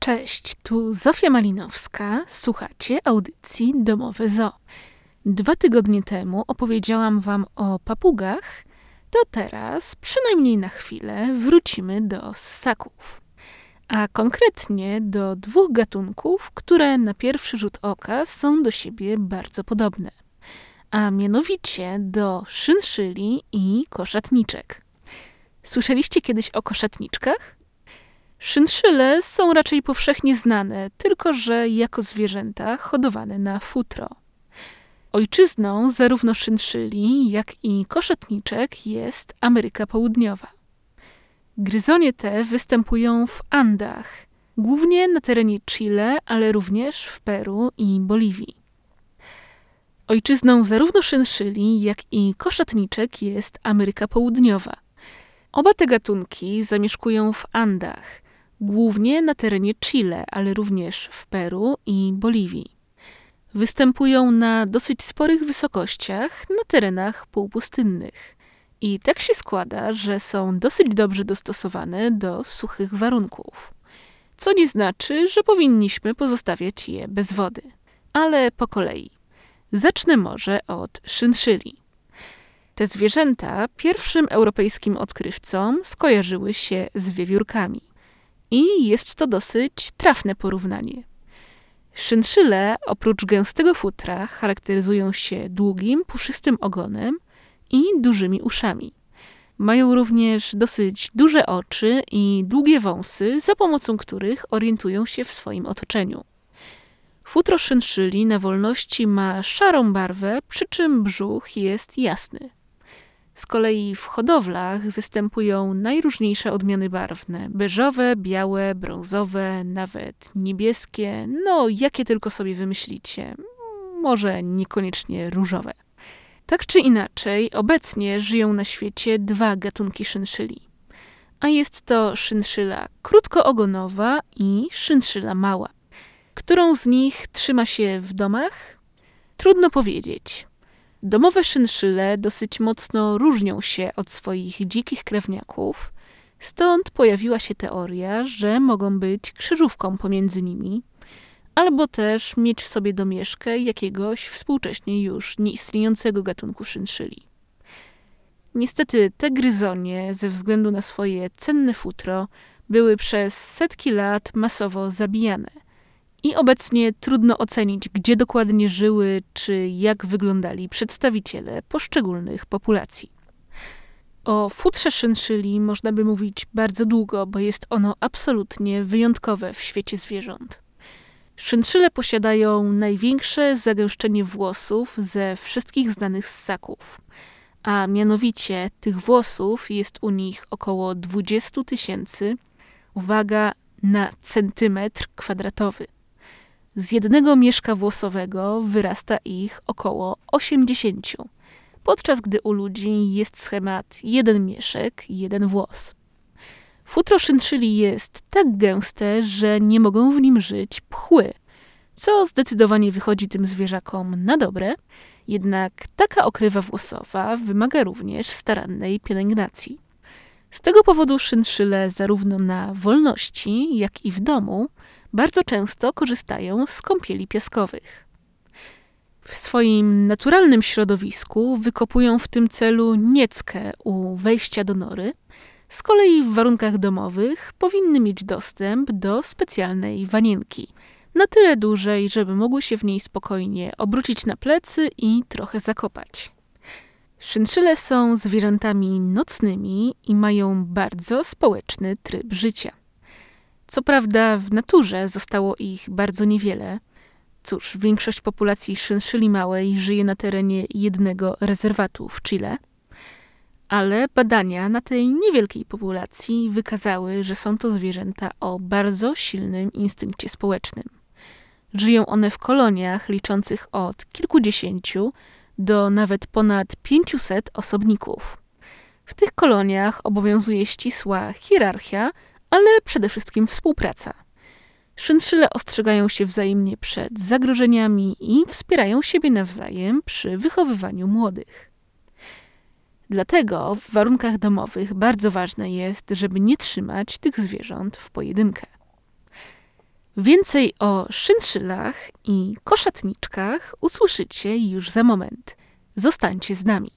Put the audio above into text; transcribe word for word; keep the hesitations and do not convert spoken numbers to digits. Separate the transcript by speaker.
Speaker 1: Cześć, tu Zofia Malinowska. Słuchacie audycji Domowe Zoo. Dwa tygodnie temu opowiedziałam wam o papugach, to teraz, przynajmniej na chwilę, wrócimy do ssaków. A konkretnie do dwóch gatunków, które na pierwszy rzut oka są do siebie bardzo podobne. A mianowicie do szynszyli i koszatniczek. Słyszeliście kiedyś o koszatniczkach? Szynszyle są raczej powszechnie znane, tylko że jako zwierzęta hodowane na futro. Ojczyzną zarówno szynszyli, jak i koszatniczek jest Ameryka Południowa. Gryzonie te występują w Andach, głównie na terenie Chile, ale również w Peru i Boliwii. Ojczyzną zarówno szynszyli, jak i koszatniczek jest Ameryka Południowa. Oba te gatunki zamieszkują w Andach, głównie na terenie Chile, ale również w Peru i Boliwii. Występują na dosyć sporych wysokościach na terenach półpustynnych. I tak się składa, że są dosyć dobrze dostosowane do suchych warunków. Co nie znaczy, że powinniśmy pozostawiać je bez wody. Ale po kolei. Zacznę może od szynszyli. Te zwierzęta pierwszym europejskim odkrywcom skojarzyły się z wiewiórkami. I jest to dosyć trafne porównanie. Szynszyle oprócz gęstego futra charakteryzują się długim, puszystym ogonem i dużymi uszami. Mają również dosyć duże oczy i długie wąsy, za pomocą których orientują się w swoim otoczeniu. Futro szynszyli na wolności ma szarą barwę, przy czym brzuch jest jasny. Z kolei w hodowlach występują najróżniejsze odmiany barwne. Beżowe, białe, brązowe, nawet niebieskie, no jakie tylko sobie wymyślicie. Może niekoniecznie różowe. Tak czy inaczej, obecnie żyją na świecie dwa gatunki szynszyli. A jest to szynszyla krótkoogonowa i szynszyla mała. Którą z nich trzyma się w domach? Trudno powiedzieć. Domowe szynszyle dosyć mocno różnią się od swoich dzikich krewniaków, stąd pojawiła się teoria, że mogą być krzyżówką pomiędzy nimi, albo też mieć w sobie domieszkę jakiegoś współcześnie już nieistniejącego gatunku szynszyli. Niestety te gryzonie, ze względu na swoje cenne futro, były przez setki lat masowo zabijane. I obecnie trudno ocenić, gdzie dokładnie żyły, czy jak wyglądali przedstawiciele poszczególnych populacji. O futrze szynszyli można by mówić bardzo długo, bo jest ono absolutnie wyjątkowe w świecie zwierząt. Szynszyle posiadają największe zagęszczenie włosów ze wszystkich znanych ssaków, a mianowicie tych włosów jest u nich około dwadzieścia tysięcy, uwaga, na centymetr kwadratowy. Z jednego mieszka włosowego wyrasta ich około osiemdziesiąt, podczas gdy u ludzi jest schemat jeden mieszek, jeden włos. Futro szynszyli jest tak gęste, że nie mogą w nim żyć pchły, co zdecydowanie wychodzi tym zwierzakom na dobre, jednak taka okrywa włosowa wymaga również starannej pielęgnacji. Z tego powodu szynszyle zarówno na wolności, jak i w domu bardzo często korzystają z kąpieli piaskowych. W swoim naturalnym środowisku wykopują w tym celu nieckę u wejścia do nory, z kolei w warunkach domowych powinny mieć dostęp do specjalnej wanienki, na tyle dużej, żeby mogły się w niej spokojnie obrócić na plecy i trochę zakopać. Szynszyle są zwierzętami nocnymi i mają bardzo społeczny tryb życia. Co prawda w naturze zostało ich bardzo niewiele. Cóż, większość populacji szynszyli małej żyje na terenie jednego rezerwatu w Chile, ale badania na tej niewielkiej populacji wykazały, że są to zwierzęta o bardzo silnym instynkcie społecznym. Żyją one w koloniach liczących od kilkudziesięciu do nawet ponad pięciuset osobników. W tych koloniach obowiązuje ścisła hierarchia, ale przede wszystkim współpraca. Szynszyle ostrzegają się wzajemnie przed zagrożeniami i wspierają siebie nawzajem przy wychowywaniu młodych. Dlatego w warunkach domowych bardzo ważne jest, żeby nie trzymać tych zwierząt w pojedynkę. Więcej o szynszylach i koszatniczkach usłyszycie już za moment. Zostańcie z nami.